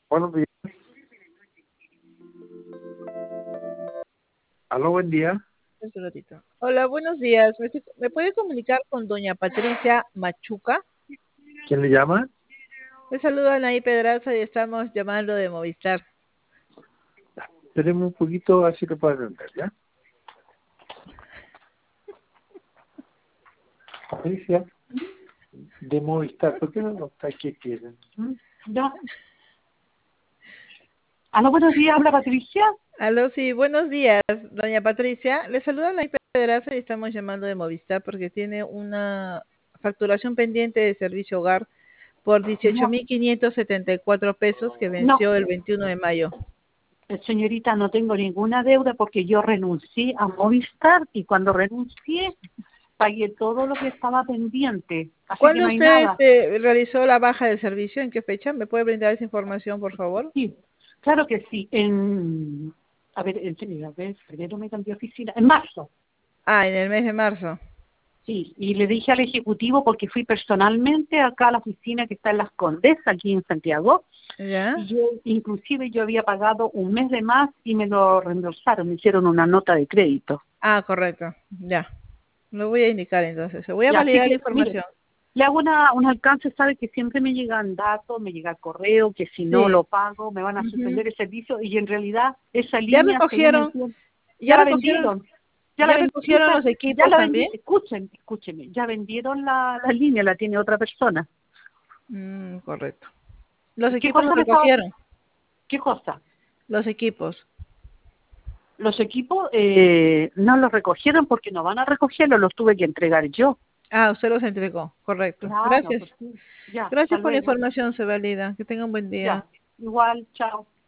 Buenos días. Aló, buen día. Un ratito. Hola, buenos días. ¿Me puede comunicar con doña Patricia Machuca? ¿Quién le llama? Le saluda Anaí Pedraza y estamos llamando de Movistar. Tenemos un poquito, así que puedo atender, ¿ya? Patricia, de Movistar, ¿por qué no está? ¿Qué quieren? Ya. Aló, buenos días, habla Patricia. Aló, sí, buenos días, doña Patricia. Le saluda Anaí Pedraza y estamos llamando de Movistar porque tiene una facturación pendiente de servicio hogar por No, 18.574 pesos que no, venció el 21 de mayo. señorita, no tengo ninguna deuda porque yo renuncié a Movistar y cuando renuncié pagué todo lo que estaba pendiente, así que ¿Cuándo no hay usted nada. realizó la baja del servicio? ¿En qué fecha? ¿Me puede brindar esa información, por favor? Sí, claro que sí. A ver, febrero me cambié de oficina, en marzo. Ah, en el mes de marzo. Sí, y le dije al ejecutivo porque fui personalmente acá a la oficina que está en Las Condesas, aquí en Santiago, ¿Ya? y inclusive yo había pagado un mes de más y me lo reembolsaron, me hicieron una nota de crédito. Ah, correcto. Ya. Lo voy a indicar entonces. Voy a Y así validar la que, mire, información. le hago un alcance, sabe que siempre me llegan datos, me llega correo, que si no Sí. lo pago me van a Ujú. suspender el servicio y en realidad esa Ya línea, según recogieron, entiendo, ya ya la recogieron, vendieron, ya la ya vendieron, recogieron los ya equipos la también. vendieron, escúcheme, ya vendieron la línea, la tiene otra persona. Correcto. Los ¿Qué equipos los cosa me estaba, recogieron. qué cosa? Los equipos. Los equipos no los recogieron porque no van a recogerlos, los tuve que entregar yo. Ah, usted los entregó. Correcto. Claro, Gracias. pues sí. Ya, hasta Gracias por la luego. información, se valida. Que tenga un buen día. Ya, igual, chao.